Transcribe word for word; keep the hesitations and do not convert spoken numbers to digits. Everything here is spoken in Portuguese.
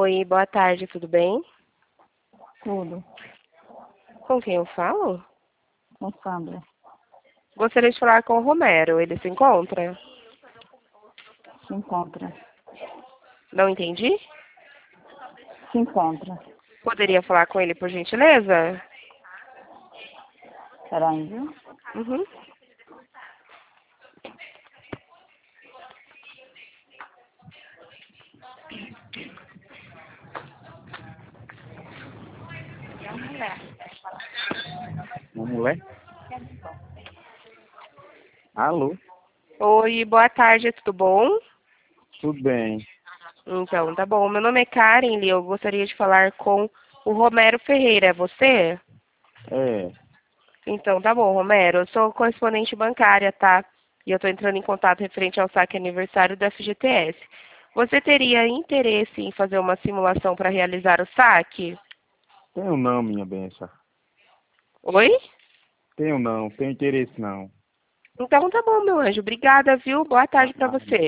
Oi, boa tarde, tudo bem? Tudo. Com quem eu falo? Com Sandra. Gostaria de falar com o Romero, ele se encontra? Se encontra. Não entendi? Se encontra. Poderia falar com ele, por gentileza? Peraí, viu? Uhum. Uma mulher? Alô? Oi, boa tarde, tudo bom? Tudo bem. Então, tá bom. Meu nome é Karen e eu gostaria de falar com o Romero Ferreira, é você? É, Então, tá bom, Romero. Eu sou correspondente bancária, tá? E eu tô entrando em contato referente ao saque aniversário do F G T S. Você teria interesse em fazer uma simulação para realizar o saque? tenho não, minha benção. Oi? Tenho não, tenho interesse não. Então tá bom, meu anjo. Obrigada, viu? Boa tarde para Ah, você.